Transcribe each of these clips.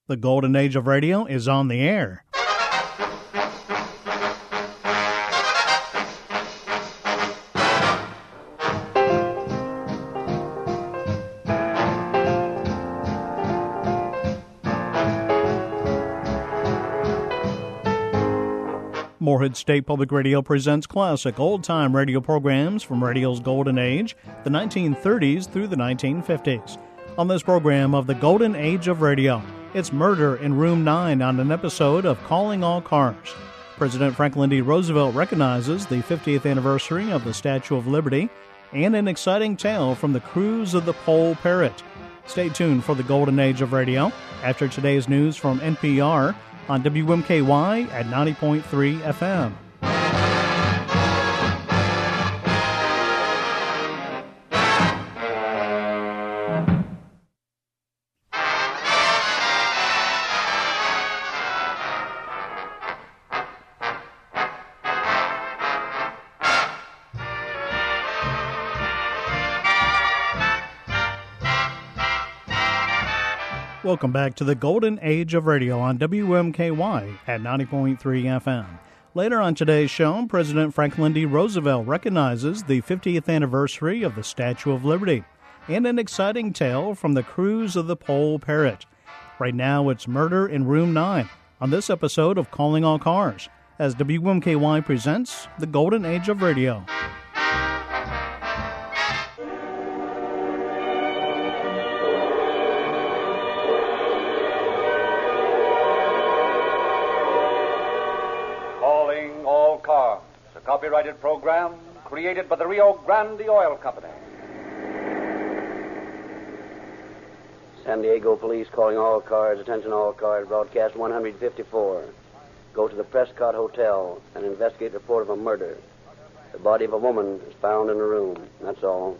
The golden age of radio is on the air. Morehead State Public Radio presents classic old-time radio programs from radio's golden age, the 1930s through the 1950s. On this program of the golden age of radio, it's Murder in Room 9 on an episode of Calling All Cars. President Franklin D. Roosevelt recognizes the 50th anniversary of the Statue of Liberty and an exciting tale from the cruise of the Pole Parrot. Stay tuned for the golden age of radio after today's news from NPR on WMKY at 90.3 FM. Welcome back to the Golden Age of Radio on WMKY at 90.3 FM. Later on today's show, President Franklin D. Roosevelt recognizes the 50th anniversary of the Statue of Liberty and an exciting tale from the cruise of the Pole Parrot. Right now, it's Murder in Room 9 on this episode of Calling All Cars as WMKY presents the Golden Age of Radio. Copyrighted program created by the Rio Grande Oil Company. San Diego Police calling all cars, attention all cars, broadcast 154. Go to the Prescott Hotel and investigate report of a murder. The body of a woman is found in a room. That's all.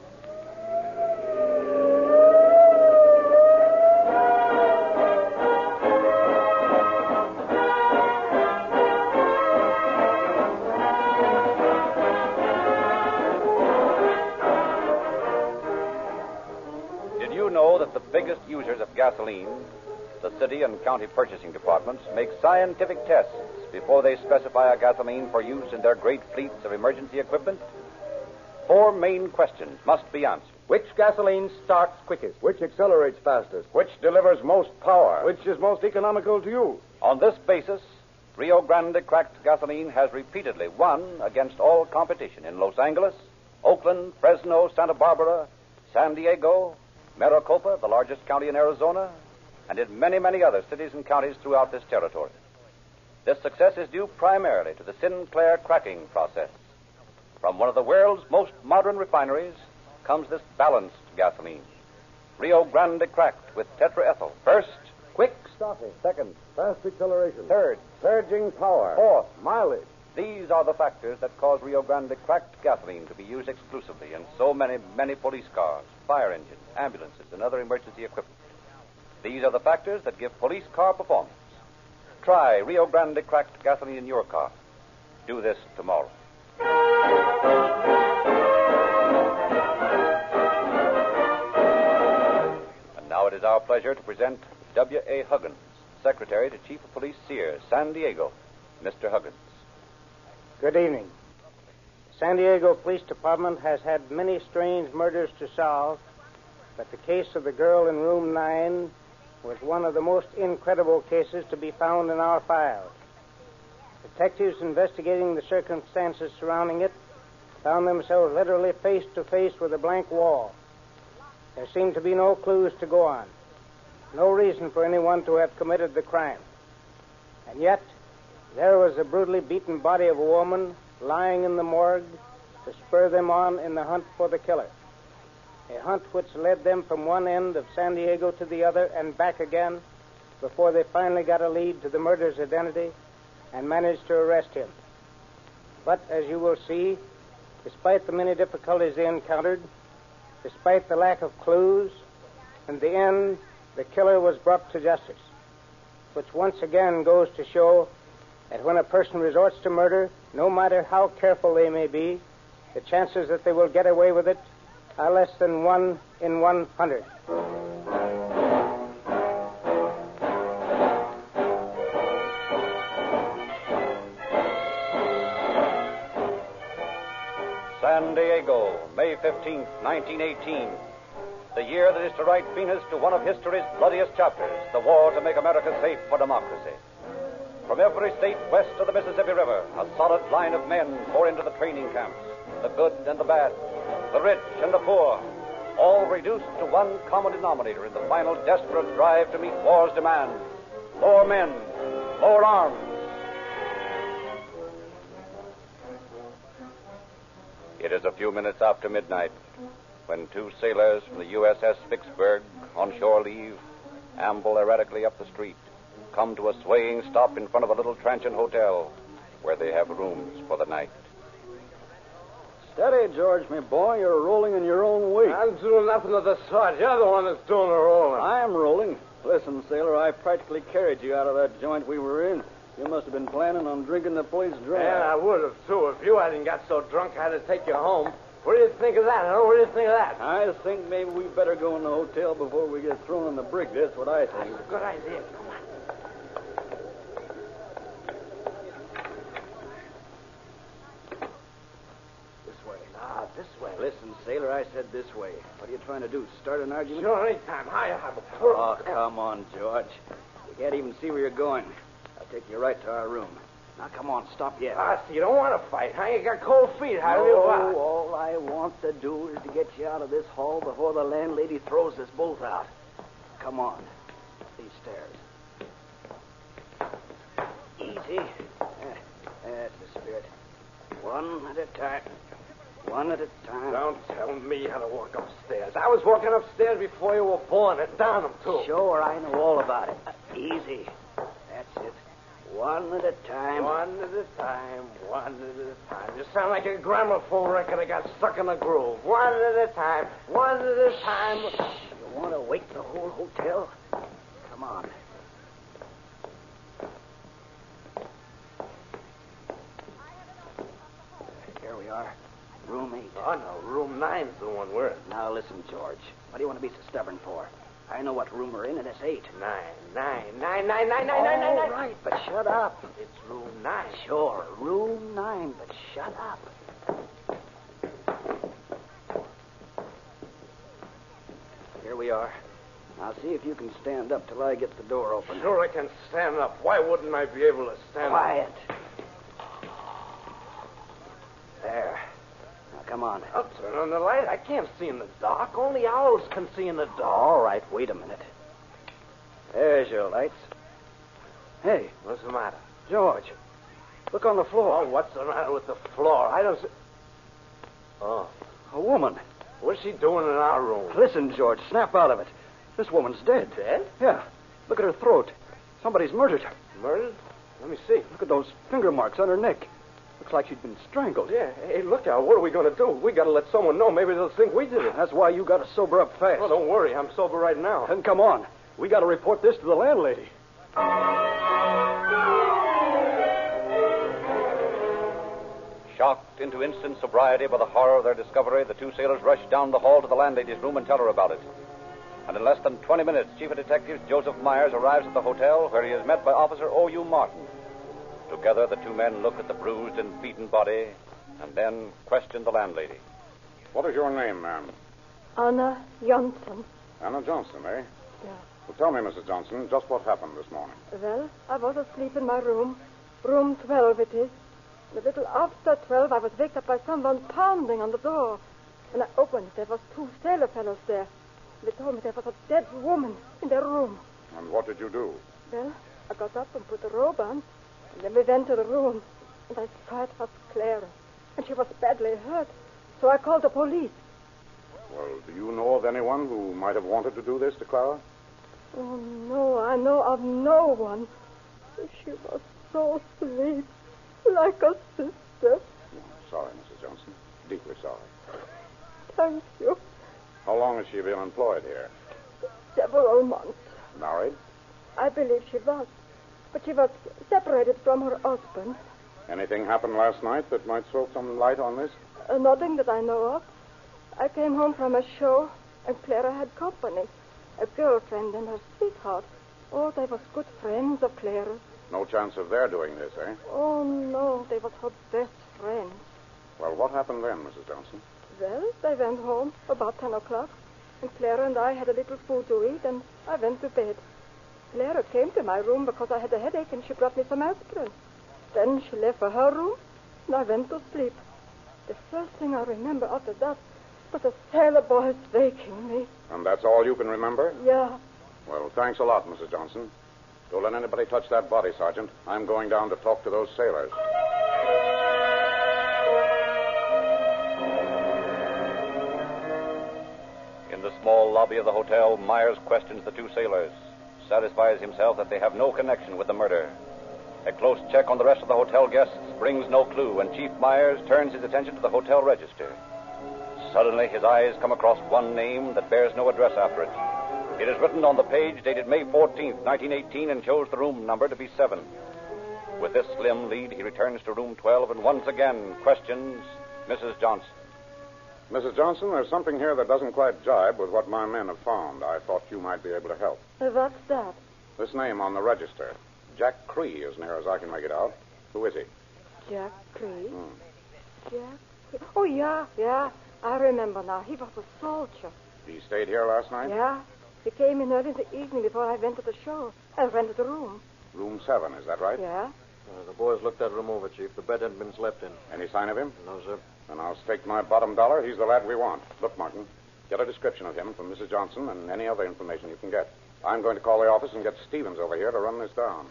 The biggest users of gasoline, the city and county purchasing departments, make scientific tests before they specify a gasoline for use in their great fleets of emergency equipment. 4 main questions must be answered. Which gasoline starts quickest? Which accelerates fastest? Which delivers most power? Which is most economical to use? On this basis, Rio Grande cracked gasoline has repeatedly won against all competition in Los Angeles, Oakland, Fresno, Santa Barbara, San Diego, Maricopa, the largest county in Arizona, and in many, many other cities and counties throughout this territory. This success is due primarily to the Sinclair cracking process. From one of the world's most modern refineries comes this balanced gasoline. Rio Grande cracked with tetraethyl. First, Quick stopping. Second, fast acceleration. Third, surging power. Fourth, mileage. These are the factors that cause Rio Grande cracked gasoline to be used exclusively in so many, many police cars, fire engines, ambulances, and other emergency equipment. These are the factors that give police car performance. Try Rio Grande cracked gasoline in your car. Do this tomorrow. And now it is our pleasure to present W.A. Huggins, Secretary to Chief of Police Sears, San Diego. Mr. Huggins. Good evening. San Diego Police Department has had many strange murders to solve, but the case of the girl in room 9 was one of the most incredible cases to be found in our files. Detectives investigating the circumstances surrounding it found themselves literally face to face with a blank wall. There seemed to be no clues to go on, no reason for anyone to have committed the crime. And yet, there was the brutally beaten body of a woman lying in the morgue to spur them on in the hunt for the killer. A hunt which led them from one end of San Diego to the other and back again before they finally got a lead to the murderer's identity and managed to arrest him. But, as you will see, despite the many difficulties they encountered, despite the lack of clues, in the end, the killer was brought to justice, which once again goes to show that when a person resorts to murder, no matter how careful they may be, the chances that they will get away with it are less than 1 in 100. San Diego, May 15th, 1918. The year that is to write Venus to one of history's bloodiest chapters, the war to make America safe for democracy. From every state west of the Mississippi River, a solid line of men pour into the training camps, the good and the bad, the rich and the poor, all reduced to one common denominator in the final desperate drive to meet war's demands: more men, more arms. It is a few minutes after midnight when two sailors from the USS Vicksburg, on shore leave, amble erratically up the street, come to a swaying stop in front of a little transient hotel where they have rooms for the night. Steady, George, my boy. You're rolling in your own wake. I'm doing nothing of the sort. You're the one that's doing the rolling. I'm rolling. Listen, sailor, I practically carried you out of that joint we were in. You must have been planning on drinking the place dry. Yeah, I would have, too. If you hadn't got so drunk, I'd have taken you home. What do you think of that, huh? What do you think of that? I think maybe we better go in the hotel before we get thrown in the brig. That's what I think. That's a good idea. Come on. This way. Listen, sailor, I said this way. What are you trying to do? Start an argument? Sure, anytime. Hiya, Oh, come on, George. You can't even see where you're going. I'll take you right to our room. Now, come on, stop yet. So you don't want to fight, huh? You got cold feet. How do you want? All I want to do is to get you out of this hall before the landlady throws us both out. Come on. These stairs. Easy. That's the spirit. One at a time. One at a time. Don't tell me how to walk upstairs. I was walking upstairs before you were born, and down them, too. Sure, I know all about it. Easy. That's it. One at a time. One at a time. One at a time. You sound like a gramophone record that got stuck in a groove. One at a time. One at a time. You want to wake the whole hotel? Come on. Here we are. Room 8. Oh, no. Room 9's the one we're in. Now, listen, George. What do you want to be so stubborn for? I know what room we're in, and it's 8. Nine. All right, but shut up. It's room 9. Sure, room 9, but shut up. Here we are. Now, see if you can stand up till I get the door open. Sure, I can stand up. Why wouldn't I be able to stand Quiet. There. Now, come on. up? I'll turn on the light. I can't see in the dark. Only owls can see in the dark. All right, wait a minute. There's your lights. Hey, What's the matter? George, look on the floor. Oh, what's the matter with the floor? I don't see... Oh. A woman. What's she doing in our room? Listen, George, snap out of it. This woman's dead. Dead? Yeah. Look at her throat. Somebody's murdered her. Murdered? Let me see. Look at those finger marks on her neck. Looks like she'd been strangled. Yeah. Hey, look out. What are we going to do? We got to let someone know. Maybe they'll think we did it. That's why you got to sober up fast. Oh, don't worry. I'm sober right now. Then come on. We got to report this to the landlady. Shocked into instant sobriety by the horror of their discovery, the two sailors rushed down the hall to the landlady's room and tell her about it. And in less than 20 minutes, Chief of Detectives Joseph Myers arrives at the hotel, where he is met by Officer O.U. Martin. Together, the two men look at the bruised and beaten body and then question the landlady. What is your name, ma'am? Anna Johnson. Anna Johnson, eh? Yeah. Well, tell me, Mrs. Johnson, just what happened this morning. Well, I was asleep in my room. Room 12 it is. And a little after 12, I was waked up by someone pounding on the door. When I opened it, there was two sailor fellows there. They told me there was a dead woman in their room. And what did you do? Well, I got up and put the robe on. And then we went to the room. And I saw it was Clara. And she was badly hurt. So I called the police. Well, do you know of anyone who might have wanted to do this to Clara? Oh, no, I know of no one. She was so sweet. Like a sister. Sorry, Mrs. Johnson. Deeply sorry. Thank you. How long has she been employed here? Several months. Married? I believe she was. But she was separated from her husband. Anything happened last night that might throw some light on this? Nothing that I know of. I came home from a show, and Clara had company. A girlfriend and her sweetheart. Oh, they was good friends of Clara's. No chance of their doing this, eh? Oh, no, they was her best friends. Well, what happened then, Mrs. Johnson? Well, I went home about 10 o'clock, and Clara and I had a little food to eat, and I went to bed. Clara came to my room because I had a headache, and she brought me some aspirin. Then she left for her room, and I went to sleep. The first thing I remember after that was the sailor boys waking me. And that's all you can remember? Yeah. Well, thanks a lot, Mrs. Johnson. Don't let anybody touch that body, Sergeant. I'm going down to talk to those sailors. In the small lobby of the hotel, Myers questions the two sailors, satisfies himself that they have no connection with the murder. A close check on the rest of the hotel guests brings no clue, and Chief Myers turns his attention to the hotel register. Suddenly, his eyes come across one name that bears no address after it. It is written on the page dated May 14th, 1918, and shows the room number to be 7. With this slim lead, he returns to room 12 and once again questions Mrs. Johnson. Mrs. Johnson, there's something here that doesn't quite jibe with what my men have found. I thought you might be able to help. What's that? This name on the register. Jack Cree, as near as I can make it out. Who is he? Jack Cree? Jack Cree? Oh, yeah. I remember now. He was a soldier. He stayed here last night? Yeah. He came in early in the evening before I went to the show. I rented a room. Room 7, is that right? Yeah. The boys looked that room over, Chief. The bed hadn't been slept in. Any sign of him? No, sir. Then I'll stake my bottom dollar. He's the lad we want. Look, Martin, get a description of him from Mrs. Johnson and any other information you can get. I'm going to call the office and get Stevens over here to run this down.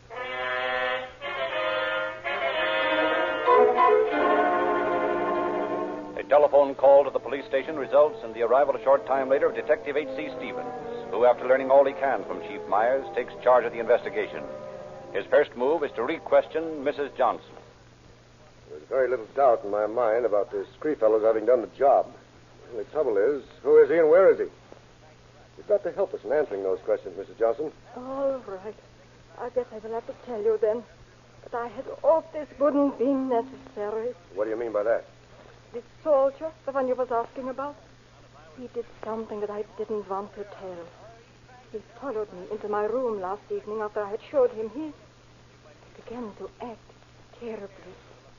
A telephone call to the police station results in the arrival a short time later of Detective H.C. Stevens, who, after learning all he can from Chief Myers, takes charge of the investigation. His first move is to re-question Mrs. Johnson. There's very little doubt in my mind about this Cree fellow's having done the job. The only trouble is, who is he and where is he? You've got to help us in answering those questions, Mrs. Johnson. All right. I guess I will have to tell you then. But I had hoped this wouldn't be necessary. What do you mean by that? This soldier, the one you was asking about, he did something that I didn't want to tell. He followed me into my room last evening after I had showed him his. He began to act terribly.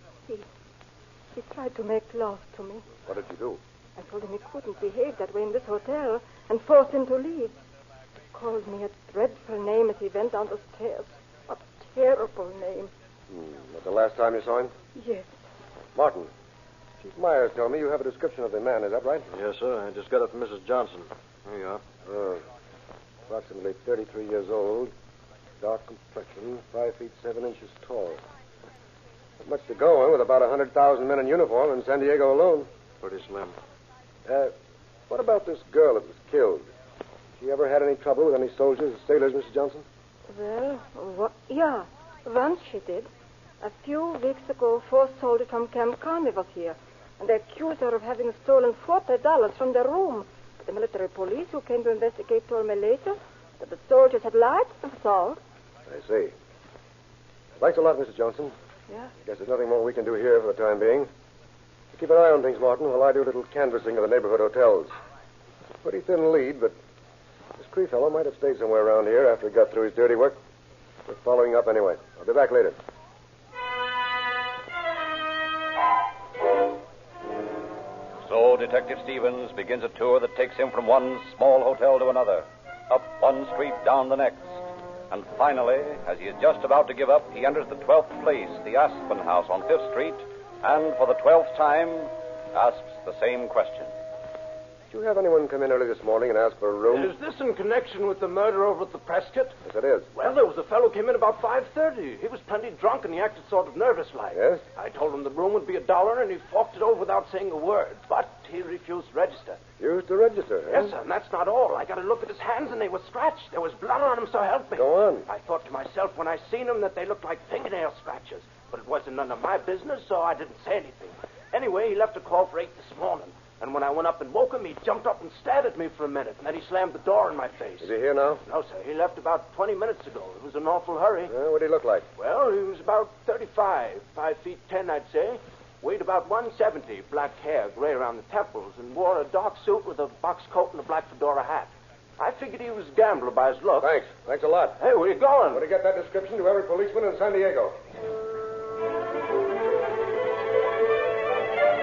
He tried to make love to me. What did you do? I told him he couldn't behave that way in this hotel and forced him to leave. He called me a dreadful name as he went down the stairs. A terrible name. Was the last time you saw him? Yes. Martin, Chief Myers told me you have a description of the man. Is that right? Yes, sir. I just got it from Mrs. Johnson. Here you are. Approximately 33 years old, dark complexion, 5 feet 7 inches tall. Not much to go on with about 100,000 men in uniform in San Diego alone. Pretty slim. What about this girl that was killed? She ever had any trouble with any soldiers or sailors, Mrs. Johnson? Well, yeah. Once she did. A few weeks ago, 4 soldiers from Camp Conway was here, and they accused her of having stolen $40 from their room. But the military police who came to investigate told me later that the soldiers had lied. That's all. I see. Thanks a lot, Mrs. Johnson. Yeah. Guess there's nothing more we can do here for the time being. Keep an eye on things, Martin, while I do a little canvassing of the neighborhood hotels. It's a pretty thin lead, but this Cree fellow might have stayed somewhere around here after he got through his dirty work. We're following up anyway. I'll be back later. So Detective Stevens begins a tour that takes him from one small hotel to another, up one street, down the next. And finally, as he is just about to give up, he enters the 12th place, the Aspen House on 5th Street, and for the 12th time asks the same question. Did you have anyone come in early this morning and ask for a room? Is this in connection with the murder over at the Prescott? Yes, it is. Well, there was a fellow came in about 5:30. He was plenty drunk and he acted sort of nervous-like. Yes? I told him the room would be $1 and he forked it over without saying a word. But he refused to register. Used to register, huh? Yes, sir, and that's not all. I got a look at his hands and they were scratched. There was blood on them, so help me. Go on. I thought to myself when I seen them that they looked like fingernail scratches. But it wasn't none of my business, so I didn't say anything. Anyway, he left a call for 8 this morning. And when I went up and woke him, he jumped up and stared at me for a minute. And then he slammed the door in my face. Is he here now? No, sir. He left about 20 minutes ago. It was an awful hurry. What did he look like? Well, he was about 35, 5 feet 10, I'd say. Weighed about 170, black hair, gray around the temples, and wore a dark suit with a box coat and a black fedora hat. I figured he was a gambler by his look. Thanks. Thanks a lot. Hey, where you going? I want to get that description to every policeman in San Diego.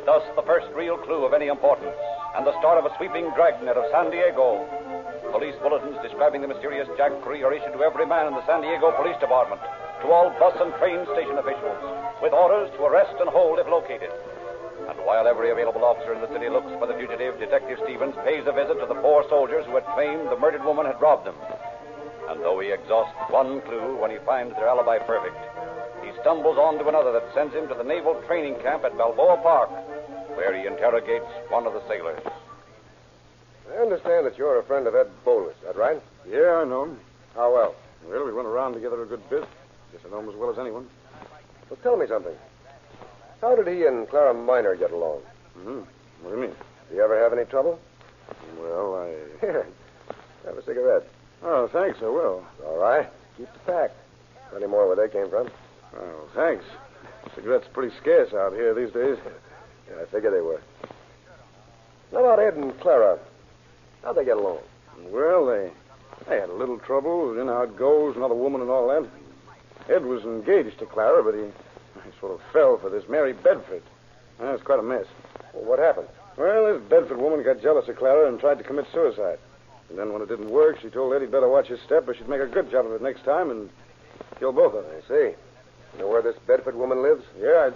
Thus, the first real clue of any importance, and the start of a sweeping dragnet of San Diego. Police bulletins describing the mysterious Jack Cree are issued to every man in the San Diego Police Department, to all bus and train station officials, with orders to arrest and hold if located. And while every available officer in the city looks for the fugitive, Detective Stevens pays a visit to the 4 soldiers who had claimed the murdered woman had robbed them. And though he exhausts one clue when he finds their alibi perfect, he stumbles on to another that sends him to the naval training camp at Balboa Park, where he interrogates one of the sailors. I understand that you're a friend of Ed Bolus, is that right? Yeah, I know him. How well? Well, we went around together a good bit. Guess I know him as well as anyone. Well, tell me something. How did he and Clara Minor get along? Mm-hmm. What do you mean? Did you ever have any trouble? Well, Here, have a cigarette. Oh, thanks, I will. All right. Keep the pack. Plenty more where they came from. Oh, thanks. Cigarettes are pretty scarce out here these days. Yeah, I figured they were. How about Ed and Clara? How'd they get along? Well, they had a little trouble. You know how it goes, another woman and all that. Ed was engaged to Clara, but he sort of fell for this Mary Bedford. It was quite a mess. Well, what happened? Well, this Bedford woman got jealous of Clara and tried to commit suicide. And then when it didn't work, she told Ed he'd better watch his step or she'd make a good job of it next time and kill both of them. I see. You know where this Bedford woman lives? Yeah.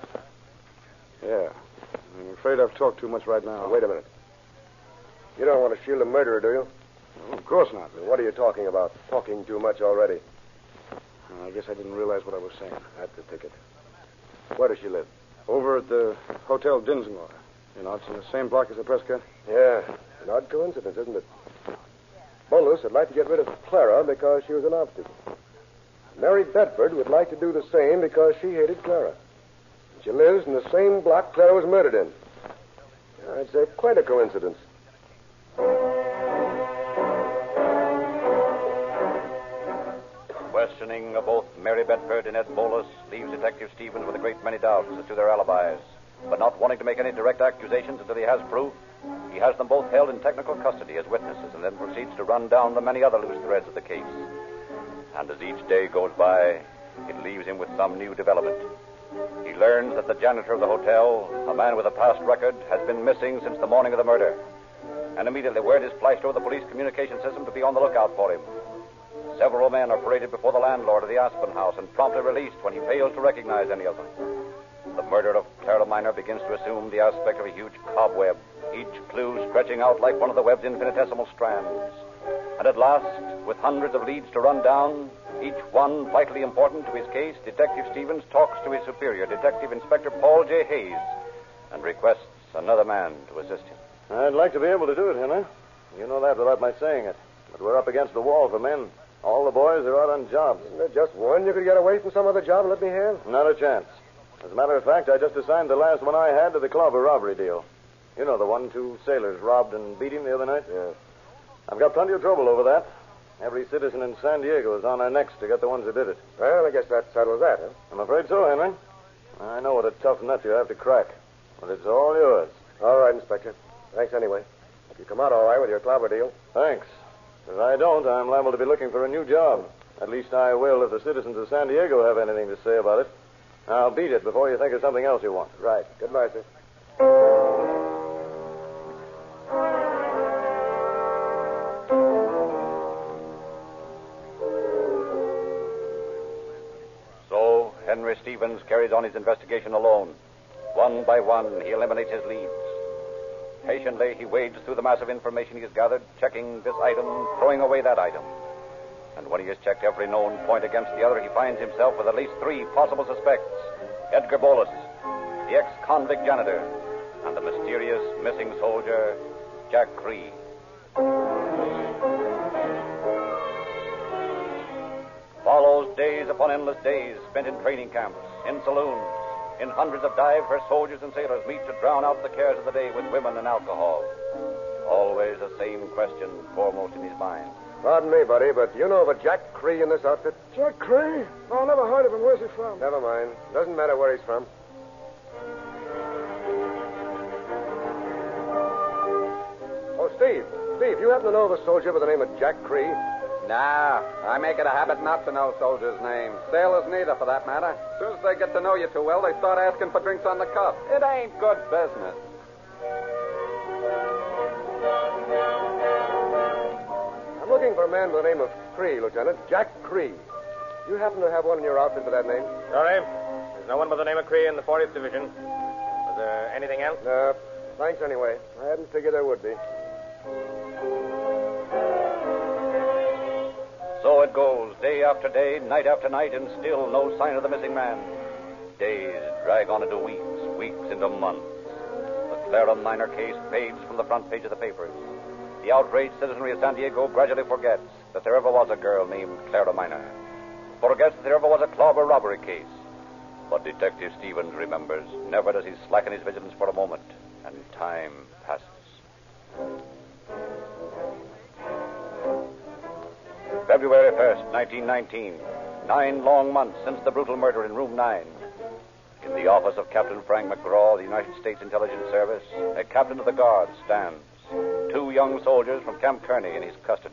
I'm afraid I've talked too much right now. Wait a minute. You don't want to shield a murderer, do you? Well, of course not. What are you talking about? Talking too much already. I guess I didn't realize what I was saying. That's the ticket. Where does she live? Over at the Hotel Dinsmore. You know, it's in the same block as the Prescott. Yeah. An odd coincidence, isn't it? Bolus would like to get rid of Clara because she was an obstacle. Mary Bedford would like to do the same because she hated Clara. She lives in the same block Clara was murdered in. I'd say quite a coincidence. Questioning of both Mary Bedford and Ed Bolus leaves Detective Stevens with a great many doubts as to their alibis. But not wanting to make any direct accusations until he has proof, he has them both held in technical custody as witnesses and then proceeds to run down the many other loose threads of the case. And as each day goes by, it leaves him with some new development. He learns that the janitor of the hotel, a man with a past record, has been missing since the morning of the murder. And immediately word is flashed over the police communication system to be on the lookout for him. Several men are paraded before the landlord of the Aspen House and promptly released when he fails to recognize any of them. The murder of Clara Minor begins to assume the aspect of a huge cobweb, each clue stretching out like one of the web's infinitesimal strands. And at last, with hundreds of leads to run down, each one vitally important to his case, Detective Stevens talks to his superior, Detective Inspector Paul J. Hayes, and requests another man to assist him. I'd like to be able to do it, Henry. You know that without my saying it. But we're up against the wall for men. All the boys are out on jobs. Isn't there just one you could get away from some other job and let me have? Not a chance. As a matter of fact, I just assigned the last one I had to the Clover robbery deal. You know, the one 2 sailors robbed and beat him the other night? Yeah. I've got plenty of trouble over that. Every citizen in San Diego is on our necks to get the ones who did it. Well, I guess that settles that, huh? I'm afraid so, Henry. I know what a tough nut you have to crack. But it's all yours. All right, Inspector. Thanks anyway. If you come out all right with your Clover deal. Thanks. If I don't, I'm liable to be looking for a new job. At least I will if the citizens of San Diego have anything to say about it. I'll beat it before you think of something else you want. Right. Goodbye, sir. So, Henry Stevens carries on his investigation alone. One by one, he eliminates his leads. Patiently, he wades through the mass of information he has gathered, checking this item, throwing away that item. And when he has checked every known point against the other, he finds himself with at least 3 possible suspects. Edgar Bolus, the ex-convict janitor, and the mysterious missing soldier, Jack Cree. Follows days upon endless days spent in training camps, in saloons, in hundreds of dives where soldiers and sailors meet to drown out the cares of the day with women and alcohol. Always the same question foremost in his mind. Pardon me, buddy, but do you know of a Jack Cree in this outfit? Jack Cree? No, never heard of him. Where's he from? Never mind. Doesn't matter where he's from. Oh, Steve, you happen to know of a soldier by the name of Jack Cree? Nah, I make it a habit not to know soldiers' names. Sailors neither, for that matter. As soon as they get to know you too well, they start asking for drinks on the cuff. It ain't good business. I'm looking for a man by the name of Cree, Lieutenant. Jack Cree. You happen to have one in your outfit with that name? Sorry. There's no one by the name of Cree in the 40th Division. Was there anything else? No. Thanks anyway. I hadn't figured there would be. So it goes, day after day, night after night, and still no sign of the missing man. Days drag on into weeks, weeks into months. The Clara Minor case fades from the front page of the papers. The outraged citizenry of San Diego gradually forgets that there ever was a girl named Clara Minor. Forgets that there ever was a Clobber robbery case. But Detective Stevens remembers. Never does he slacken his vigilance for a moment, and time passes. February 1st, 1919. 9 long months since the brutal murder in Room 9. In the office of Captain Frank McGraw, the United States Intelligence Service, a captain of the guard stands. 2 young soldiers from Camp Kearney in his custody.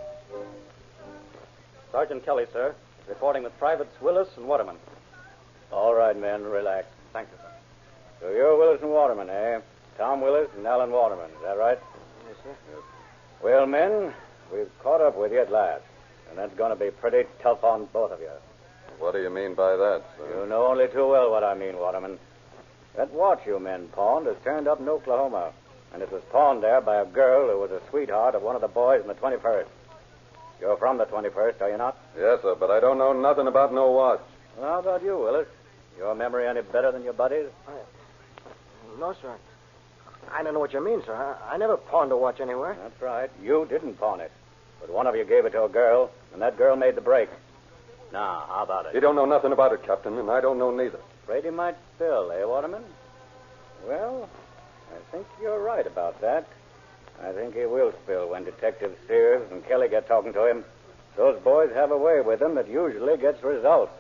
Sergeant Kelly, sir. Reporting with Privates Willis and Waterman. All right, men, relax. Thank you, sir. So you're Willis and Waterman, eh? Tom Willis and Alan Waterman, is that right? Yes, sir. Well, men, we've caught up with you at last. And that's going to be pretty tough on both of you. What do you mean by that, sir? You know only too well what I mean, Waterman. That watch you men pawned is turned up in Oklahoma. And it was pawned there by a girl who was a sweetheart of one of the boys in the 21st. You're from the 21st, are you not? Yes, sir, but I don't know nothing about no watch. Well, how about you, Willis? Your memory any better than your buddies? No, sir. I don't know what you mean, sir. I never pawned a watch anywhere. That's right. You didn't pawn it. But one of you gave it to a girl, and that girl made the break. Now, how about it? You don't know nothing about it, Captain, and I don't know neither. Afraid he might spill, eh, Waterman? Well, I think you're right about that. I think he will spill when Detective Sears and Kelly get talking to him. Those boys have a way with them that usually gets results.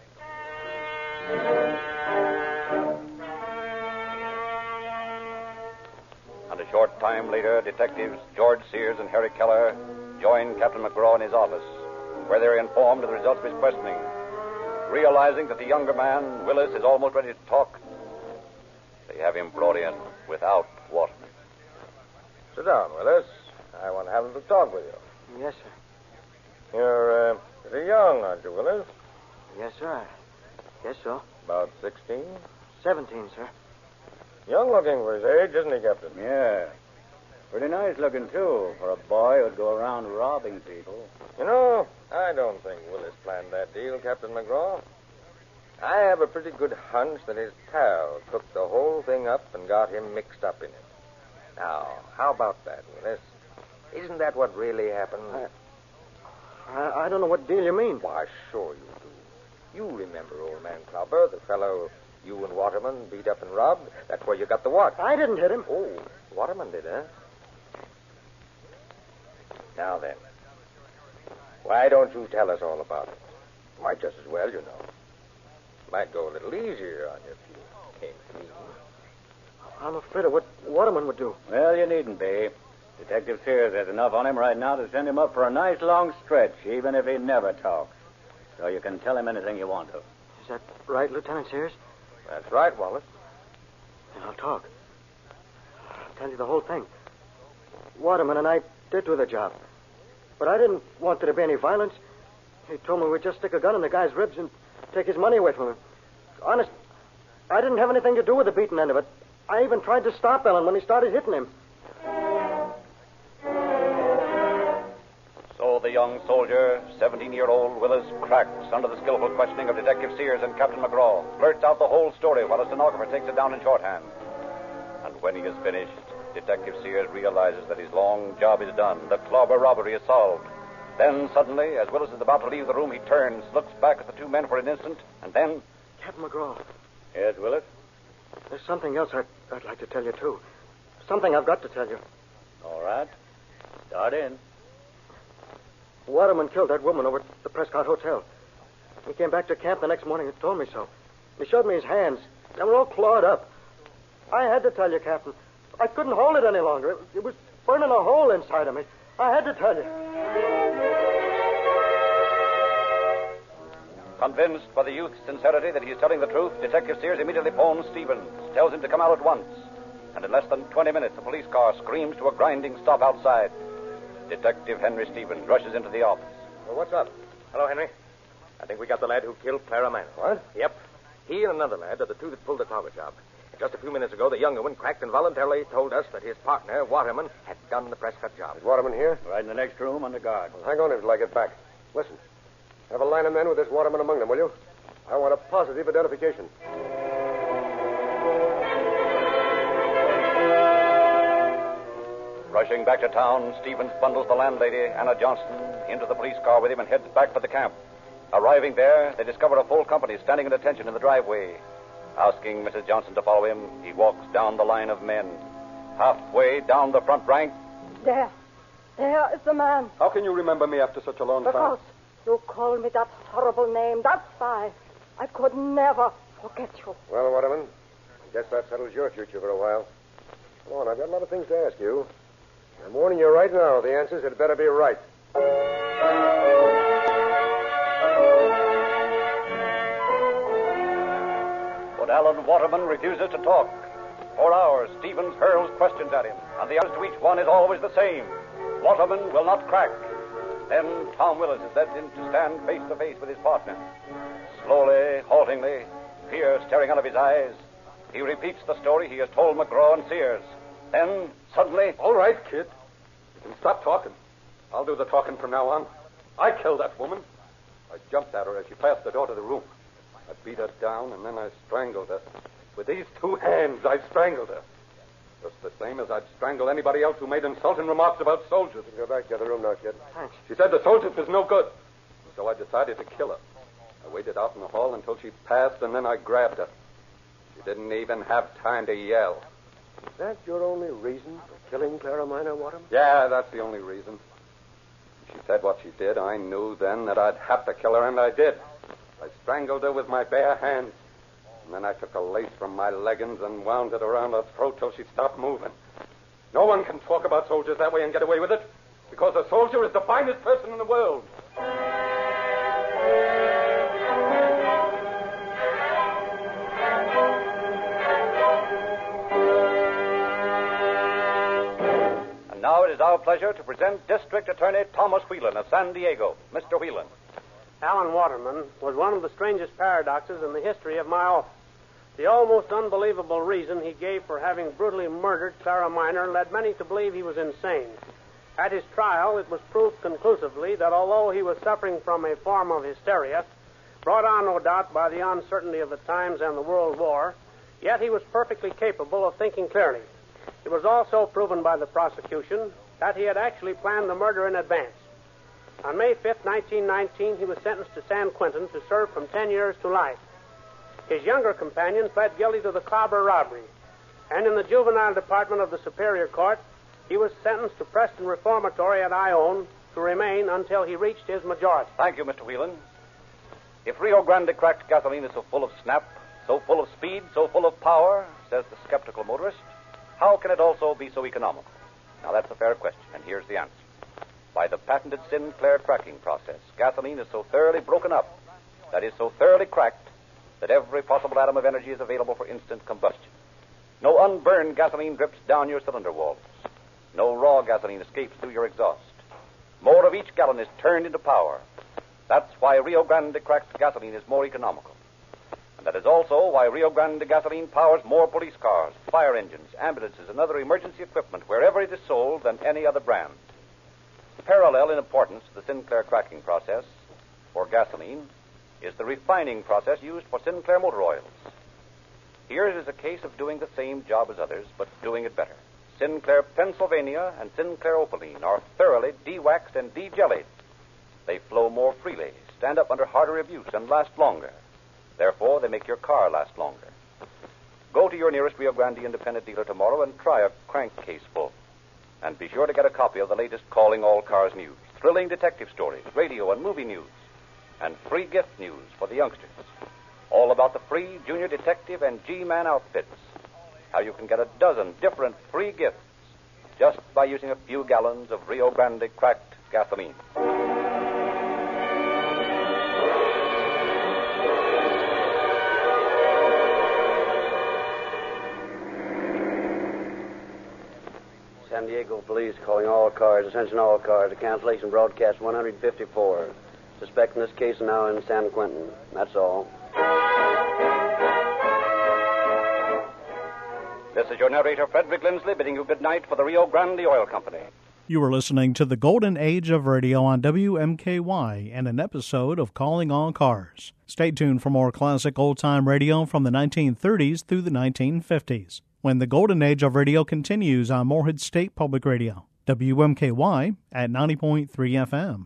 And a short time later, detectives George Sears and Harry Keller join Captain McGraw in his office, where they're informed of the results of his questioning. Realizing that the younger man, Willis, is almost ready to talk, they have him brought in without Waterman. Sit down, Willis. I want to have a little talk with you. Yes, sir. You're pretty young, aren't you, Willis? Yes, sir. Guess so. About 16? 17, sir. Young looking for his age, isn't he, Captain? Yeah. Pretty nice looking, too, for a boy who'd go around robbing people. You know, I don't think Willis planned that deal, Captain McGraw. I have a pretty good hunch that his pal cooked the whole thing up and got him mixed up in it. Now, how about that, Willis? Isn't that what really happened? I don't know what deal you mean. Why, sure you do. You remember old man Clobber, the fellow you and Waterman beat up and robbed? That's where you got the watch. I didn't hit him. Oh, Waterman did, huh? Now then, why don't you tell us all about it? Might just as well, you know. Might go a little easier on you if you came clean. I'm afraid of what Waterman would do. Well, you needn't be. Detective Sears has enough on him right now to send him up for a nice long stretch, even if he never talks. So you can tell him anything you want to. Is that right, Lieutenant Sears? That's right, Wallace. Then I'll talk. I'll tell you the whole thing. Waterman and I did do the job. But I didn't want there to be any violence. He told me we'd just stick a gun in the guy's ribs and take his money away from him. Honest, I didn't have anything to do with the beating end of it. I even tried to stop Ellen when he started hitting him. So the young soldier, 17-year-old Willis, cracks under the skillful questioning of Detective Sears and Captain McGraw, blurts out the whole story while a stenographer takes it down in shorthand. And when he is finished, Detective Sears realizes that his long job is done. The Clobber robbery is solved. Then, suddenly, as Willis is about to leave the room, he turns, looks back at the two men for an instant, and then... Captain McGraw. Yes, Willis? There's something else I'd like to tell you, too. Something I've got to tell you. All right. Start in. Waterman killed that woman over at the Prescott Hotel. He came back to camp the next morning and told me so. He showed me his hands. They were all clawed up. I had to tell you, Captain. I couldn't hold it any longer. It was burning a hole inside of me. I had to tell you. Convinced by the youth's sincerity that he is telling the truth, Detective Sears immediately phones Stevens, tells him to come out at once. And in less than 20 minutes, a police car screams to a grinding stop outside. Detective Henry Stevens rushes into the office. Well, what's up? Hello, Henry. I think we got the lad who killed Clara Manor. What? Yep. He and another lad are the two that pulled the Clogger job. Just a few minutes ago, the younger one cracked and voluntarily told us that his partner, Waterman, had done the Prescott job. Is Waterman here? Right in the next room under guard. Well, hang on until I get back. Listen. Have a line of men with this Waterman among them, will you? I want a positive identification. Rushing back to town, Stevens bundles the landlady, Anna Johnston, into the police car with him and heads back for the camp. Arriving there, they discover a full company standing at attention in the driveway. Asking Mrs. Johnson to follow him, he walks down the line of men. Halfway down the front rank. There is the man. How can you remember me after such a long time? Because you called me that horrible name. That's why. I could never forget you. Well, Waterman, I guess that settles your future for a while. Come on, I've got a lot of things to ask you. I'm warning you right now, the answers had better be right. But Alan Waterman refuses to talk. For hours, Stevens hurls questions at him, and the answer to each one is always the same. Waterman will not crack. Then Tom Willis is led in to stand face to face with his partner. Slowly, haltingly, fear staring out of his eyes, he repeats the story he has told McGraw and Sears. Then, suddenly... All right, kid. You can stop talking. I'll do the talking from now on. I killed that woman. I jumped at her as she passed the door to the room. I beat her down, and then I strangled her. With these two hands, I strangled her. Just the same as I'd strangle anybody else who made insulting remarks about soldiers. Go back to the other room now, kid. Thanks. She said the soldiers was no good. So I decided to kill her. I waited out in the hall until she passed, and then I grabbed her. She didn't even have time to yell. Is that your only reason for killing Clara Minor, Waterman? Yeah, that's the only reason. She said what she did. I knew then that I'd have to kill her, and I did. I strangled her with my bare hands. And then I took a lace from my leggings and wound it around her throat till she stopped moving. No one can talk about soldiers that way and get away with it, because a soldier is the finest person in the world. And now it is our pleasure to present District Attorney Thomas Whelan of San Diego. Mr. Whelan. Alan Waterman was one of the strangest paradoxes in the history of my office. The almost unbelievable reason he gave for having brutally murdered Clara Minor led many to believe he was insane. At his trial, it was proved conclusively that although he was suffering from a form of hysteria, brought on, no doubt, by the uncertainty of the times and the World War, yet he was perfectly capable of thinking clearly. It was also proven by the prosecution that he had actually planned the murder in advance. On May 5th, 1919, he was sentenced to San Quentin to serve from 10 years to life. His younger companion pled guilty to the Clobber robbery, and in the juvenile department of the Superior Court, he was sentenced to Preston Reformatory at Ione to remain until he reached his majority. Thank you, Mr. Whelan. If Rio Grande cracked gasoline is so full of snap, so full of speed, so full of power, says the skeptical motorist, how can it also be so economical? Now, that's a fair question, and here's the answer. By the patented Sinclair cracking process, gasoline is so thoroughly broken up, that is, so thoroughly cracked, that every possible atom of energy is available for instant combustion. No unburned gasoline drips down your cylinder walls. No raw gasoline escapes through your exhaust. More of each gallon is turned into power. That's why Rio Grande cracked gasoline is more economical. And that is also why Rio Grande gasoline powers more police cars, fire engines, ambulances, and other emergency equipment wherever it is sold than any other brand. Parallel in importance to the Sinclair cracking process for gasoline is the refining process used for Sinclair motor oils. Here it is a case of doing the same job as others, but doing it better. Sinclair Pennsylvania and Sinclair Opaline are thoroughly de-waxed and de-jellied. They flow more freely, stand up under harder abuse, and last longer. Therefore, they make your car last longer. Go to your nearest Rio Grande independent dealer tomorrow and try a crankcase full. And be sure to get a copy of the latest Calling All Cars news, thrilling detective stories, radio and movie news, and free gift news for the youngsters. All about the free Junior Detective and G-Man outfits. How you can get a dozen different free gifts just by using a few gallons of Rio Grande cracked gasoline. San Diego police calling all cars, attention all cars, to cancellation broadcast 154. Suspect in this case now in San Quentin. That's all. This is your narrator, Frederick Lindsley, bidding you good night for the Rio Grande Oil Company. You are listening to the Golden Age of Radio on WMKY and an episode of Calling All Cars. Stay tuned for more classic old-time radio from the 1930s through the 1950s, when the Golden Age of Radio continues on Morehead State Public Radio, WMKY at 90.3 FM.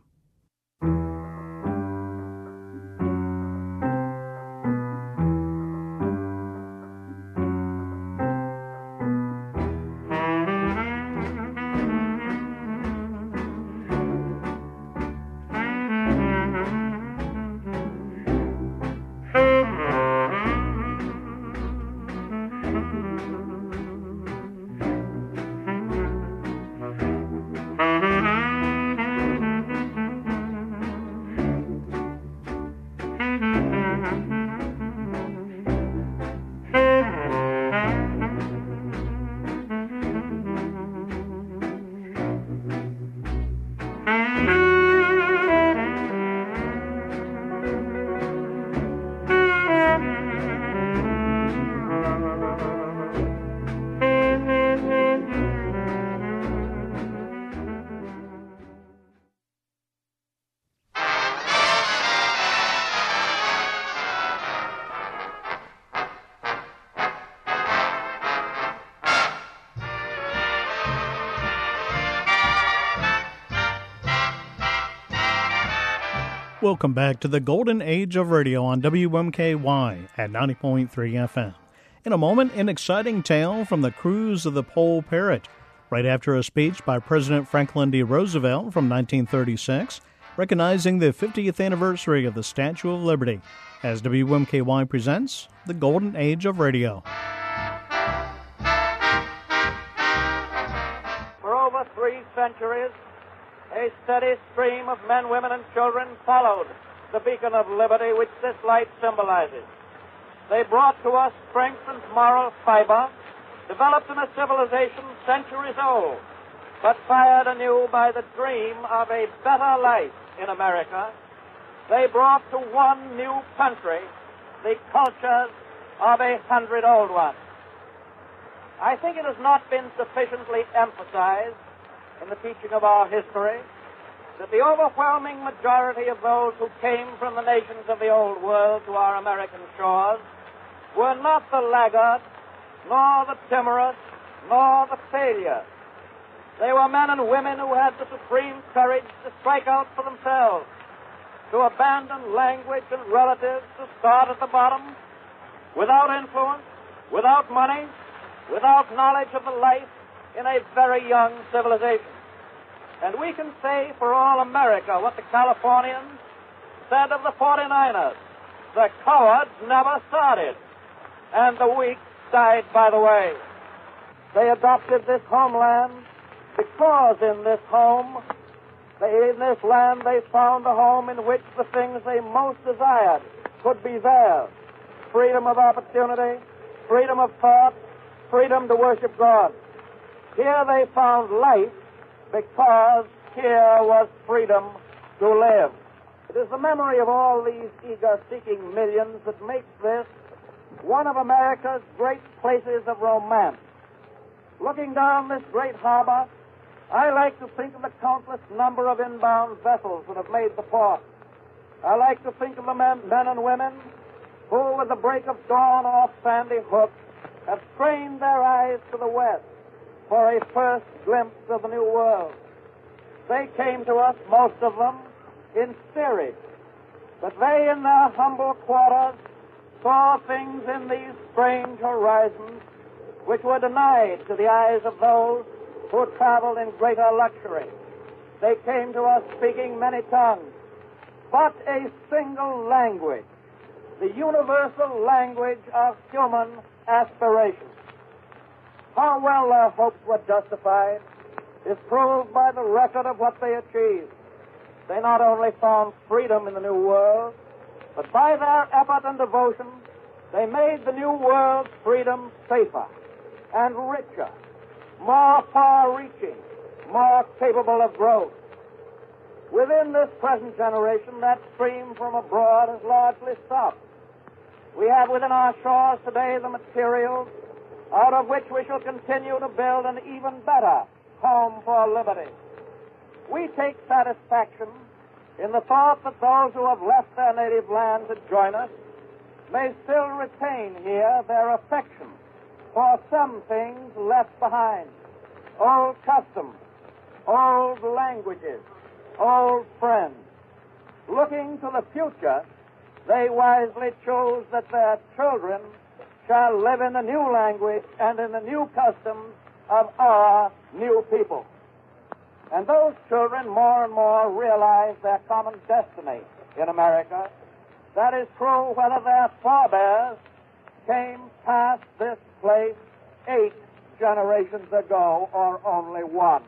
Welcome back to the Golden Age of Radio on WMKY at 90.3 FM. In a moment, an exciting tale from the cruise of the Pole Parrot, right after a speech by President Franklin D. Roosevelt from 1936, recognizing the 50th anniversary of the Statue of Liberty, as WMKY presents the Golden Age of Radio. For over 3 centuries, a steady stream of men, women, and children followed the beacon of liberty which this light symbolizes. They brought to us strength and moral fiber, developed in a civilization centuries old, but fired anew by the dream of a better life in America. They brought to one new country the cultures of 100 old ones. I think it has not been sufficiently emphasized in the teaching of our history that the overwhelming majority of those who came from the nations of the old world to our American shores were not the laggards, nor the timorous, nor the failures. They were men and women who had the supreme courage to strike out for themselves, to abandon language and relatives, to start at the bottom, without influence, without money, without knowledge of the life in a very young civilization. And we can say for all America what the Californians said of the 49ers. The cowards never started, and the weak died by the way. They adopted this homeland because in this home, in this land, they found a home in which the things they most desired could be theirs. Freedom of opportunity, freedom of thought, freedom to worship God. Here they found life because here was freedom to live. It is the memory of all these eager-seeking millions that makes this one of America's great places of romance. Looking down this great harbor, I like to think of the countless number of inbound vessels that have made the port. I like to think of the men and women who, with the break of dawn off Sandy Hook, have strained their eyes to the west for a first glimpse of the new world. They came to us, most of them, in theory, but they, in their humble quarters, saw things in these strange horizons which were denied to the eyes of those who traveled in greater luxury. They came to us speaking many tongues, but a single language, the universal language of human aspiration. How well their hopes were justified is proved by the record of what they achieved. They not only found freedom in the New World, but by their effort and devotion, they made the New World's freedom safer and richer more far-reaching, more capable of growth. Within this present generation, that stream from abroad has largely stopped. We have within our shores today the materials out of which we shall continue to build an even better home for liberty. We take satisfaction in the thought that those who have left their native land to join us may still retain here their affection for some things left behind. Old customs, old languages, old friends. Looking to the future, they wisely chose that their children shall live in the new language and in the new customs of our new people. And those children more and more realize their common destiny in America. That is true whether their forebears came past this place 8 generations ago or only 1.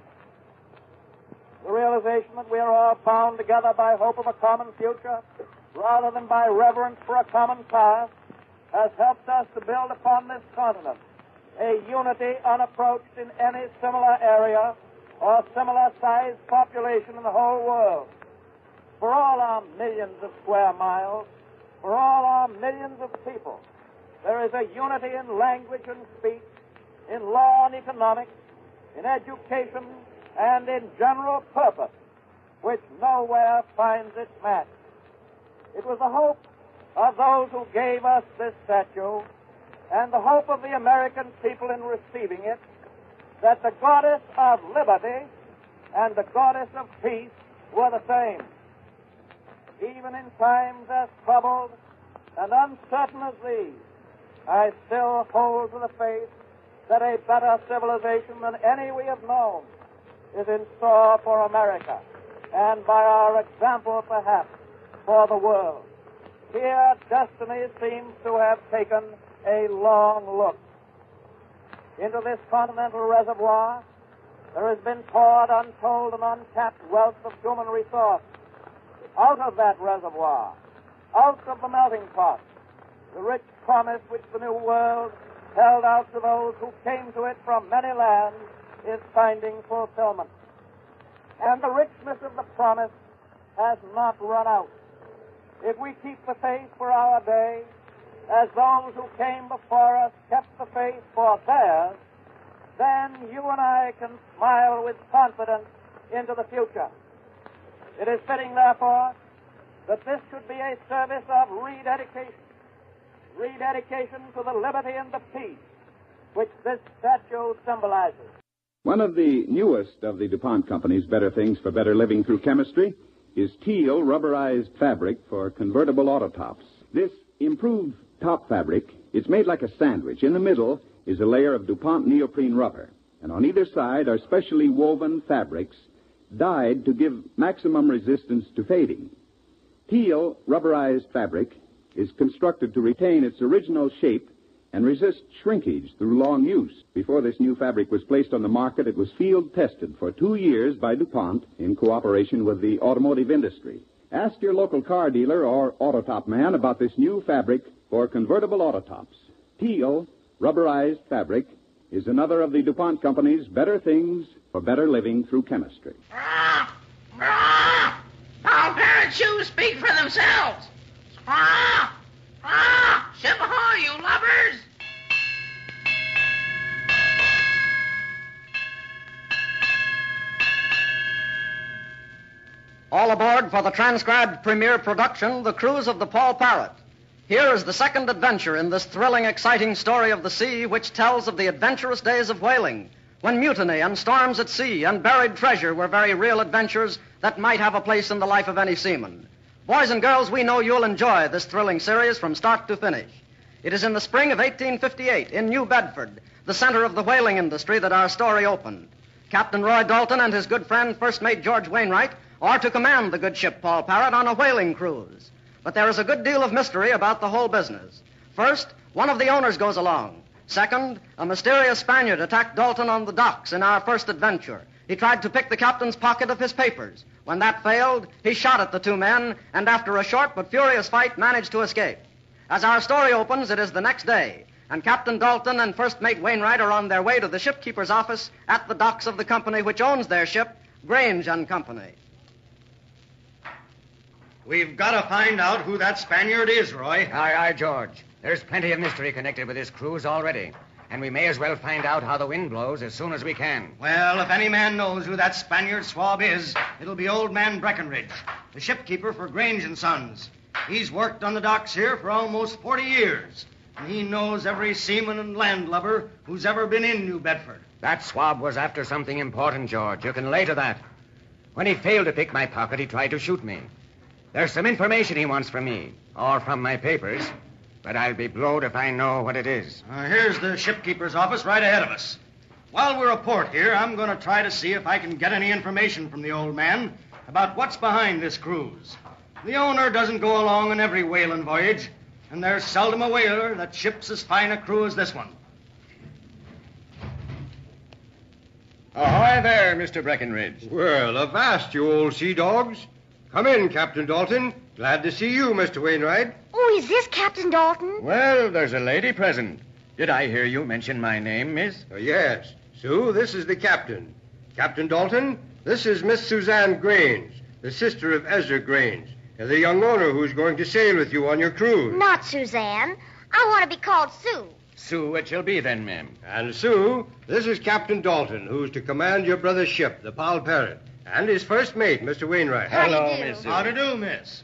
The realization that we are all bound together by hope of a common future rather than by reverence for a common past has helped us to build upon this continent a unity unapproached in any similar area or similar-sized population in the whole world. For all our millions of square miles, for all our millions of people, there is a unity in language and speech, in law and economics, in education, and in general purpose, which nowhere finds its match. It was the hope of those who gave us this statue and the hope of the American people in receiving it that the goddess of liberty and the goddess of peace were the same. Even in times as troubled and uncertain as these, I still hold to the faith that a better civilization than any we have known is in store for America, and by our example, perhaps, for the world. Here, destiny seems to have taken a long look. Into this continental reservoir, there has been poured untold and untapped wealth of human resource. Out of that reservoir, out of the melting pot, the rich promise which the New World held out to those who came to it from many lands is finding fulfillment. And the richness of the promise has not run out. If we keep the faith for our day, as those who came before us kept the faith for theirs, then you and I can smile with confidence into the future. It is fitting, therefore, that this should be a service of rededication to the liberty and the peace which this statue symbolizes. One of the newest of the DuPont Company's better things for better living through chemistry is Teal rubberized fabric for convertible auto tops. This improved top fabric, it's made like a sandwich. In the middle is a layer of DuPont neoprene rubber, and on either side are specially woven fabrics dyed to give maximum resistance to fading. Teal rubberized fabric is constructed to retain its original shape and resist shrinkage through long use. Before this new fabric was placed on the market, it was field tested for 2 years by DuPont in cooperation with the automotive industry. Ask your local car dealer or auto top man about this new fabric for convertible auto tops. Teal rubberized fabric is another of the DuPont Company's better things for better living through chemistry. All pair of shoes speak for themselves. Ship ahoy, you lubbers! All aboard for the transcribed premiere production, The Cruise of the Paul Parrot. Here is the second adventure in this thrilling, exciting story of the sea, which tells of the adventurous days of whaling, when mutiny and storms at sea and buried treasure were very real adventures that might have a place in the life of any seaman. Boys and girls, we know you'll enjoy this thrilling series from start to finish. It is in the spring of 1858 in New Bedford, the center of the whaling industry, that our story opened. Captain Roy Dalton and his good friend, First Mate George Wainwright, are to command the good ship Paul Parrot on a whaling cruise. But there is a good deal of mystery about the whole business. First, one of the owners goes along. Second, a mysterious Spaniard attacked Dalton on the docks in our first adventure. He tried to pick the captain's pocket of his papers. When that failed, he shot at the 2 men, and after a short but furious fight, managed to escape. As our story opens, it is the next day, and Captain Dalton and First Mate Wainwright are on their way to the shipkeeper's office at the docks of the company which owns their ship, Grange and Company. We've got to find out who that Spaniard is, Roy. Aye, aye, George. There's plenty of mystery connected with this cruise already. And we may as well find out how the wind blows as soon as we can. Well, if any man knows who that Spaniard swab is, it'll be old man Breckenridge, the shipkeeper for Grange and Sons. He's worked on the docks here for almost 40 years, and he knows every seaman and landlubber who's ever been in New Bedford. That swab was after something important, George. You can lay to that. When he failed to pick my pocket, he tried to shoot me. There's some information he wants from me, or from my papers, but I'll be blowed if I know what it is. Here's the shipkeeper's office right ahead of us. While we're aport here, I'm going to try to see if I can get any information from the old man about what's behind this cruise. The owner doesn't go along on every whaling voyage, and there's seldom a whaler that ships as fine a crew as this one. Ahoy there, Mr. Breckenridge. Well, avast, you old sea dogs. Come in, Captain Dalton. Glad to see you, Mr. Wainwright. Oh, is this Captain Dalton? Well, there's a lady present. Did I hear you mention my name, miss? Yes. Sue, this is the captain. Captain Dalton, this is Miss Suzanne Grange, the sister of Ezra Grange, the young owner who's going to sail with you on your cruise. Not Suzanne. I want to be called Sue. Sue it shall be then, ma'am. And Sue, this is Captain Dalton, who's to command your brother's ship, the Paul Parrot, and his first mate, Mr. Wainwright. Hello, Miss Sue. How do you do, miss?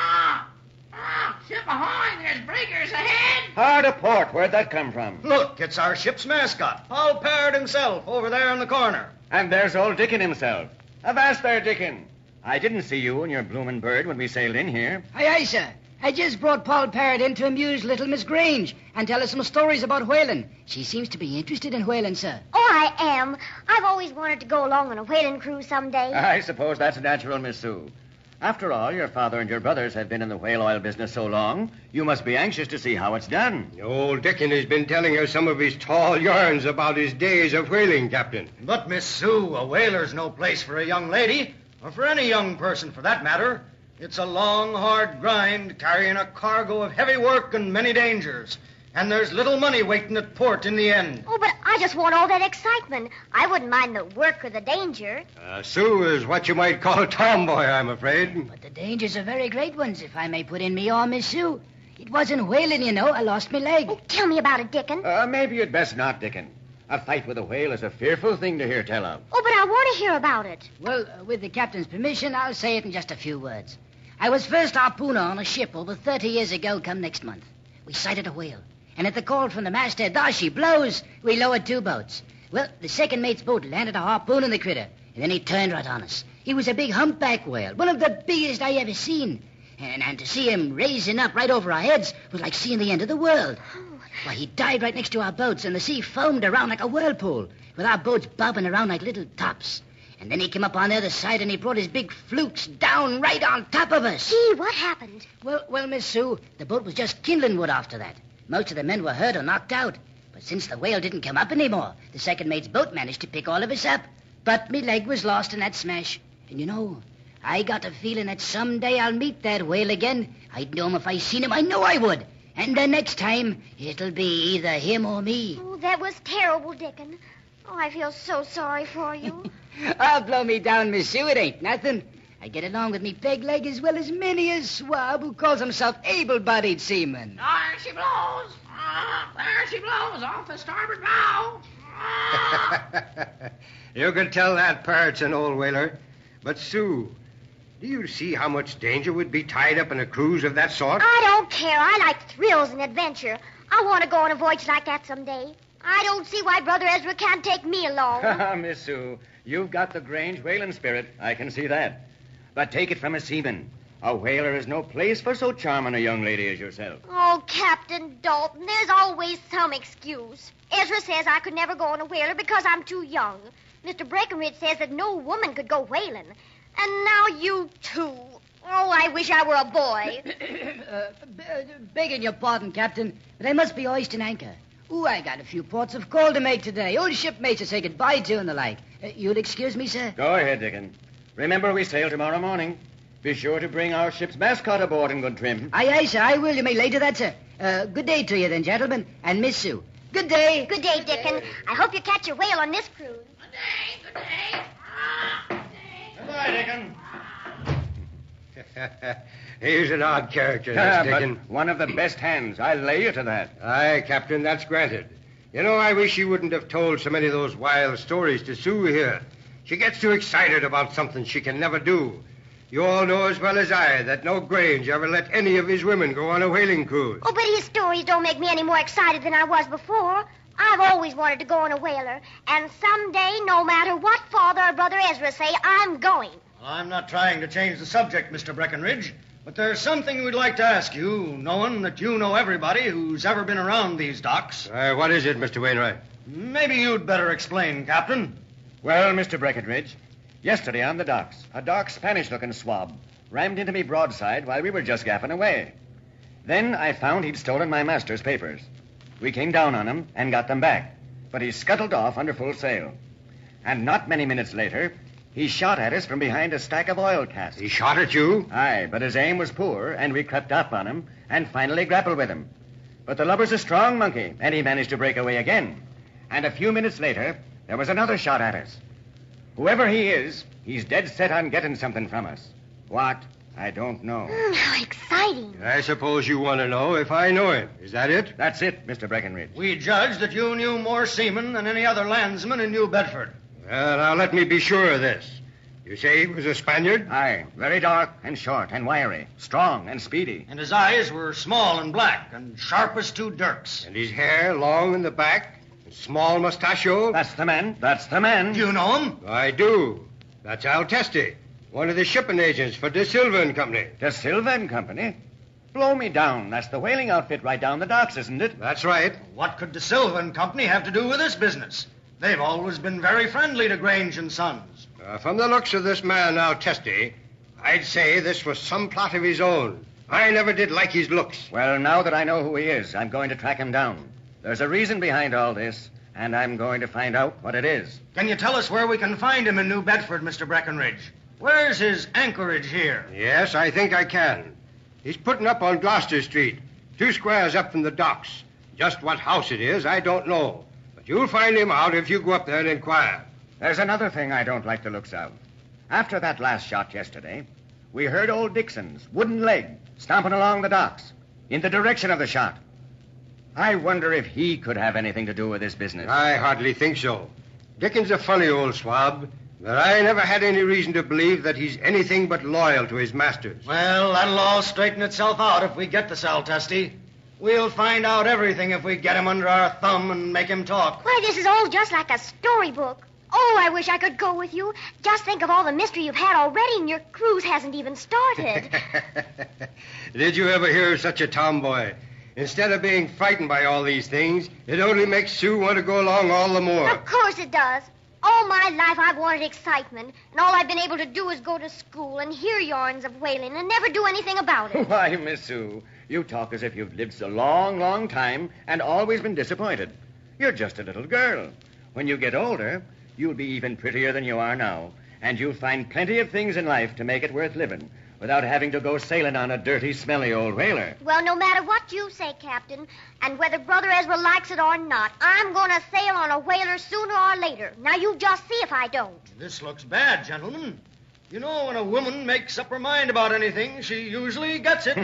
Ship ahoy, there's breakers ahead. Hard a port. Where'd that come from? Look, it's our ship's mascot, Paul Parrot himself, over there in the corner. And there's old Dickon himself. Avast there, Dickon. I didn't see you and your bloomin' bird when we sailed in here. Aye, aye, sir. I just brought Paul Parrot in to amuse little Miss Grange and tell her some stories about whaling. She seems to be interested in whaling, sir. Oh, I am. I've always wanted to go along on a whaling cruise someday. I suppose that's natural, Miss Sue. After all, your father and your brothers have been in the whale oil business so long, you must be anxious to see how it's done. Old Dickon has been telling us some of his tall yarns about his days of whaling, Captain. But, Miss Sue, a whaler's no place for a young lady, or for any young person for that matter. It's a long, hard grind carrying a cargo of heavy work and many dangers. And there's little money waiting at port in the end. Oh, but I just want all that excitement. I wouldn't mind the work or the danger. Sue is what you might call a tomboy, I'm afraid. But the dangers are very great ones, if I may put in me arm, Miss Sue. It wasn't whaling, you know. I lost my leg. Oh, tell me about it, Dickon. Maybe you'd best not, Dickon. A fight with a whale is a fearful thing to hear tell of. Oh, but I want to hear about it. Well, with the captain's permission, I'll say it in just a few words. I was first harpooner on a ship over 30 years ago come next month. We sighted a whale. And at the call from the masthead, there she blows, we lowered 2 boats. Well, the second mate's boat landed a harpoon in the critter, and then he turned right on us. He was a big humpback whale, one of the biggest I ever seen. And to see him raising up right over our heads was like seeing the end of the world. Why, he dived right next to our boats, and the sea foamed around like a whirlpool, with our boats bobbing around like little tops. And then he came up on the other side, and he brought his big flukes down right on top of us. Gee, what happened? Well, Miss Sue, the boat was just kindling wood after that. Most of the men were hurt or knocked out. But since the whale didn't come up anymore, the second mate's boat managed to pick all of us up. But me leg was lost in that smash. And you know, I got a feeling that someday I'll meet that whale again. I'd know him if I seen him. I know I would. And the next time, it'll be either him or me. Oh, that was terrible, Dickon. Oh, I feel so sorry for you. Oh, blow me down, Miss Sue. It ain't nothing. I get along with me peg leg as well as many a swab who calls himself able-bodied seaman. There she blows. There she blows off the starboard bow. You can tell that Parrot's an old whaler. But, Sue, do you see how much danger would be tied up in a cruise of that sort? I don't care. I like thrills and adventure. I want to go on a voyage like that someday. I don't see why Brother Ezra can't take me along. Miss Sue, you've got the Grange whaling spirit. I can see that. But take it from a seaman. A whaler is no place for so charming a young lady as yourself. Oh, Captain Dalton, there's always some excuse. Ezra says I could never go on a whaler because I'm too young. Mr. Breckenridge says that no woman could go whaling. And now you too. Oh, I wish I were a boy. Begging your pardon, Captain, but I must be hoisting anchor. Ooh, I got a few ports of call to make today. Old shipmates to say goodbye to and the like. You'll excuse me, sir? Go ahead, Dickon. Remember, we sail tomorrow morning. Be sure to bring our ship's mascot aboard in good trim. Aye, sir, I will. You may later that, sir. Good day to you then, gentlemen, and Miss Sue. Good day. Good day, Dickon. I hope you catch your whale on this cruise. Good day. Goodbye, Dickon. He's an odd character, Ah, this Dickon. but one of the best hands. I'll lay you to that. Aye, Captain, that's granted. You know, I wish he wouldn't have told so many of those wild stories to Sue here. She gets too excited about something she can never do. You all know as well as I that no Grange ever let any of his women go on a whaling cruise. Oh, but his stories don't make me any more excited than I was before. I've always wanted to go on a whaler, and someday, no matter what Father or Brother Ezra say, I'm going. Well, I'm not trying to change the subject, Mr. Breckenridge, but there's something we'd like to ask you, knowing that you know everybody who's ever been around these docks. What is it, Mr. Wainwright? Maybe you'd better explain, Captain. Well, Mr. Breckenridge, yesterday on the docks, a dark Spanish-looking swab rammed into me broadside while we were just gapping away. Then I found he'd stolen my master's papers. We came down on him and got them back, but he scuttled off under full sail. And not many minutes later, he shot at us from behind a stack of oil casks. He shot at you? Aye, but his aim was poor, and we crept up on him and finally grappled with him. But the lubber's a strong monkey, and he managed to break away again. And a few minutes later, there was another shot at us. Whoever he is, he's dead set on getting something from us. What? I don't know. How exciting. I suppose you want to know if I know him. Is that it? That's it, Mr. Breckenridge. We judged that you knew more seamen than any other landsman in New Bedford. Well, now let me be sure of this. You say he was a Spaniard? Aye, very dark and short and wiry, strong and speedy. And his eyes were small and black and sharp as two dirks. And his hair long in the back and small mustachio? That's the man. That's the man. Do you know him? I do. That's Al Testi, one of the shipping agents for De Silva and Company. De Silva and Company? Blow me down. That's the whaling outfit right down the docks, isn't it? That's right. What could De Silva and Company have to do with this business? They've always been very friendly to Grange and Sons. From the looks of this man, Al Testi, I'd say this was some plot of his own. I never did like his looks. Well, now that I know who he is, I'm going to track him down. There's a reason behind all this, and I'm going to find out what it is. Can you tell us where we can find him in New Bedford, Mr. Breckenridge? Where's his anchorage here? Yes, I think I can. He's putting up on Gloucester Street, 2 squares up from the docks. Just what house it is, I don't know. But you'll find him out if you go up there and inquire. There's another thing I don't like the looks of. After that last shot yesterday, we heard old Dixon's wooden leg stomping along the docks in the direction of the shot. I wonder if he could have anything to do with this business. I hardly think so. Dickens a funny old swab, but I never had any reason to believe that he's anything but loyal to his masters. Well, that'll all straighten itself out if we get the Al Testi. We'll find out everything if we get him under our thumb and make him talk. Why, this is all just like a storybook. Oh, I wish I could go with you. Just think of all the mystery you've had already, and your cruise hasn't even started. Did you ever hear of such a tomboy? Instead of being frightened by all these things, it only makes Sue want to go along all the more. Of course it does. All my life I've wanted excitement, and all I've been able to do is go to school and hear yarns of whaling and never do anything about it. Why, Miss Sue, you talk as if you've lived so long, long time and always been disappointed. You're just a little girl. When you get older, you'll be even prettier than you are now, and you'll find plenty of things in life to make it worth living without having to go sailing on a dirty, smelly old whaler. Well, no matter what you say, Captain, and whether Brother Ezra likes it or not, I'm going to sail on a whaler sooner or later. Now, you just see if I don't. This looks bad, gentlemen. You know, when a woman makes up her mind about anything, she usually gets it.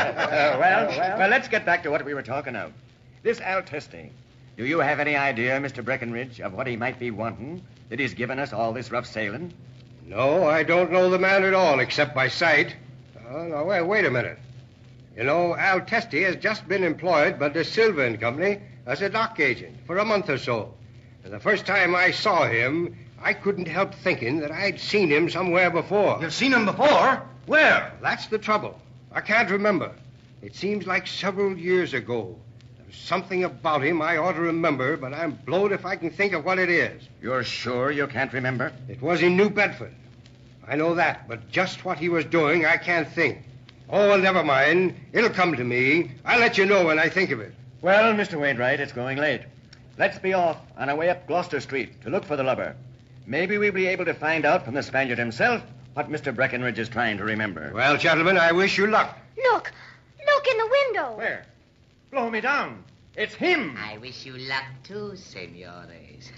Well, let's get back to what we were talking of. This Al Testi. Do you have any idea, Mr. Breckenridge, of what he might be wanting, that he's given us all this rough sailing? No, I don't know the man at all, except by sight. No, wait a minute. You know, Al Testi has just been employed by De Silva and Company as a dock agent for a month or so. And the first time I saw him, I couldn't help thinking that I'd seen him somewhere before. You've seen him before? Where? That's the trouble. I can't remember. It seems like several years ago. Something about him I ought to remember, but I'm blowed if I can think of what it is. You're sure you can't remember? It was in New Bedford. I know that, but just what he was doing, I can't think. Oh, well, never mind. It'll come to me. I'll let you know when I think of it. Well, Mr. Wainwright, it's growing late. Let's be off on our way up Gloucester Street to look for the lubber. Maybe we'll be able to find out from the Spaniard himself what Mr. Breckenridge is trying to remember. Well, gentlemen, I wish you luck. Look in the window. Where? Blow me down. It's him. I wish you luck too, senores.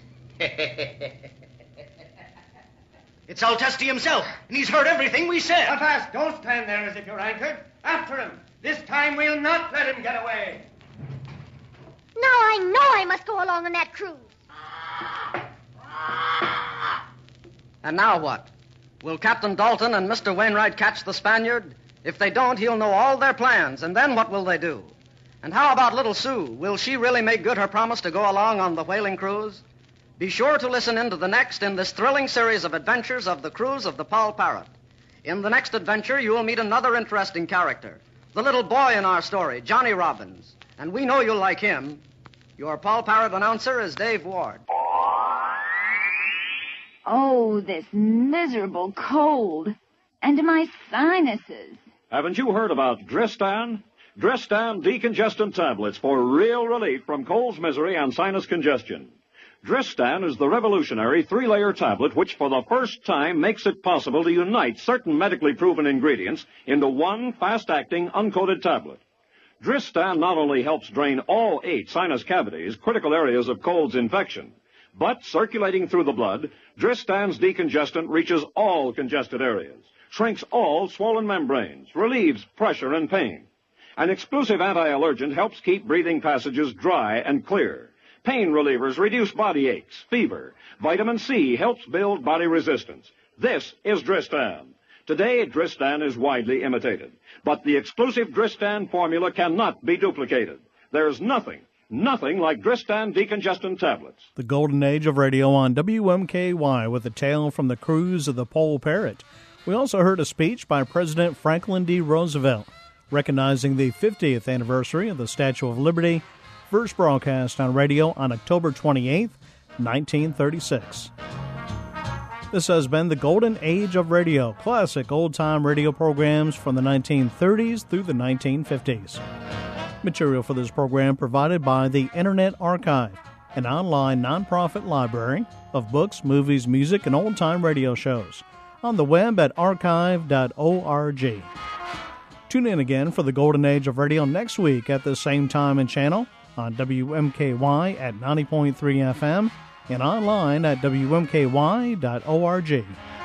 It's Altesti himself, and he's heard everything we said. Fast, don't stand there as if you're anchored. After him. This time we'll not let him get away. Now I know I must go along on that cruise. And now what? Will Captain Dalton and Mr. Wainwright catch the Spaniard? If they don't, he'll know all their plans, and then what will they do? And how about little Sue? Will she really make good her promise to go along on the whaling cruise? Be sure to listen into the next in this thrilling series of adventures of the cruise of the Paul Parrot. In the next adventure, you will meet another interesting character, the little boy in our story, Johnny Robbins. And we know you'll like him. Your Paul Parrot announcer is Dave Ward. Oh, this miserable cold. And my sinuses. Haven't you heard about Dristan? Dristan decongestant tablets for real relief from cold's misery and sinus congestion. Dristan is the revolutionary 3-layer tablet which for the first time makes it possible to unite certain medically proven ingredients into one fast-acting uncoated tablet. Dristan not only helps drain all 8 sinus cavities, critical areas of cold's infection, but circulating through the blood, Dristan's decongestant reaches all congested areas, shrinks all swollen membranes, relieves pressure and pain. An exclusive anti-allergent helps keep breathing passages dry and clear. Pain relievers reduce body aches, fever. Vitamin C helps build body resistance. This is Dristan. Today, Dristan is widely imitated. But the exclusive Dristan formula cannot be duplicated. There's nothing like Dristan decongestant tablets. The golden age of radio on WMKY with a tale from the cruise of the Paul Parrot. We also heard a speech by President Franklin D. Roosevelt, recognizing the 50th anniversary of the Statue of Liberty, first broadcast on radio on October 28, 1936. This has been the golden age of radio, classic old-time radio programs from the 1930s through the 1950s. Material for this program provided by the Internet Archive, an online nonprofit library of books, movies, music, and old-time radio shows, on the web at archive.org. Tune in again for the golden age of radio next week at the same time and channel on WMKY at 90.3 FM and online at WMKY.org.